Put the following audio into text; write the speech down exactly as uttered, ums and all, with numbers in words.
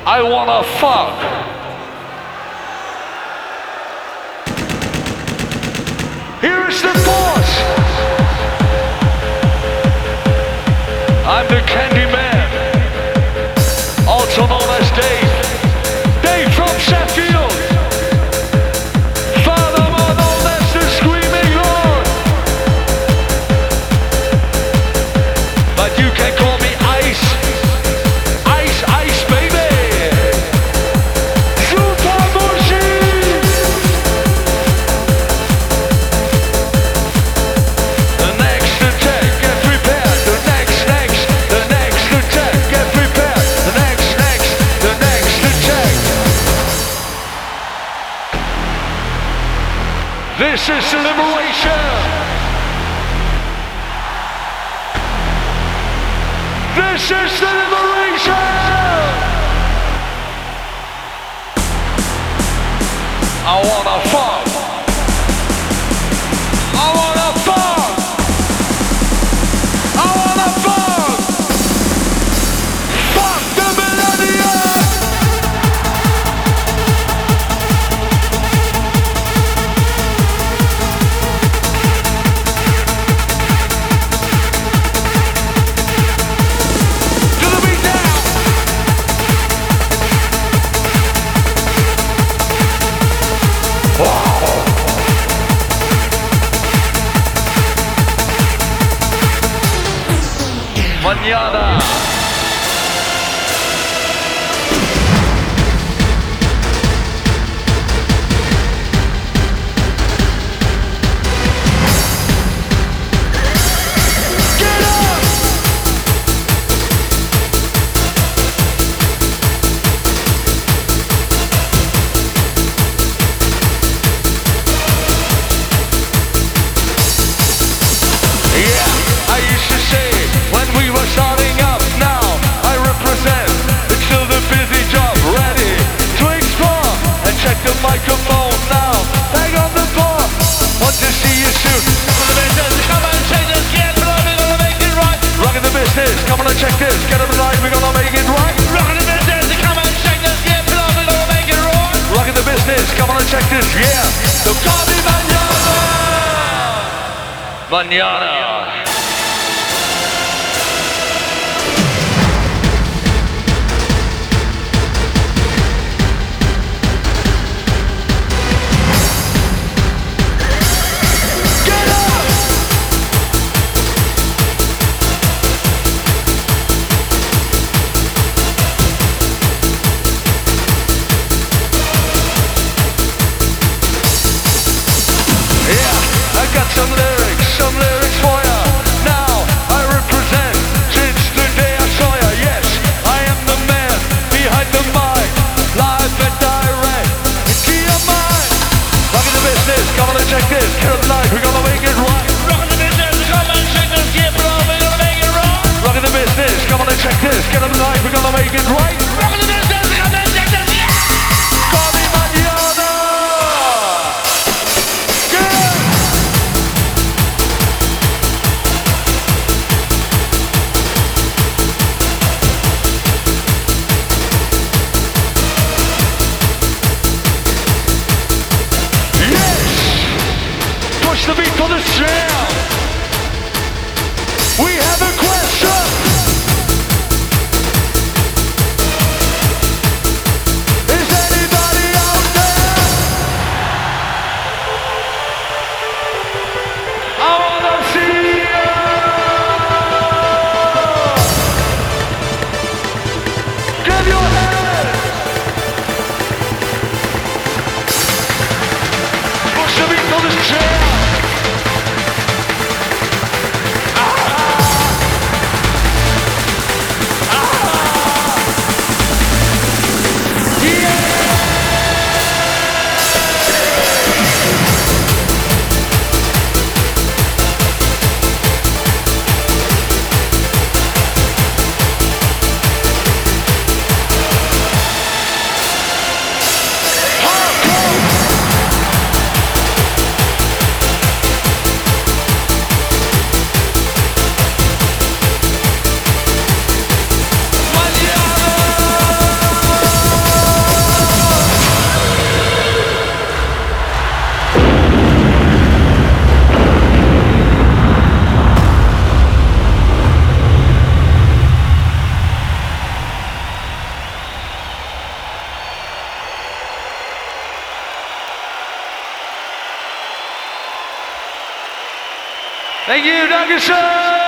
I wanna fuck. Here's the boss. I'm the Candy Man, also known as Dave. Dave from Sheffield. Father, known as the Screaming Lord. But you can call me Ice. Ice, Ice, baby. Super Machine. The next attack, get prepared. The next, next, the next attack, get prepared. The next, next, the next attack. This is liberation. This is the liberation! I wanna fuck! I wanna fuck! I wanna fuck! Fuck the millennium! To the beat now! Mañana. Get up! Yeah, I used to say when we were starting up, now I represent until the busy job, ready to explore and check the microphone now. Hang on the bar, want to see you soon. Come on the business, come on check this, get blood, we're gonna make it right. Rockin' the business, come on and check this, get up tonight, we're gonna make it right. Rockin' the business, come on check this, get blood, we're gonna make it right. Rockin' the business, come on and check this, yeah. So call me Mañana. Mañana. Got some lyrics, some lyrics for ya. Thank you, Dankeschön!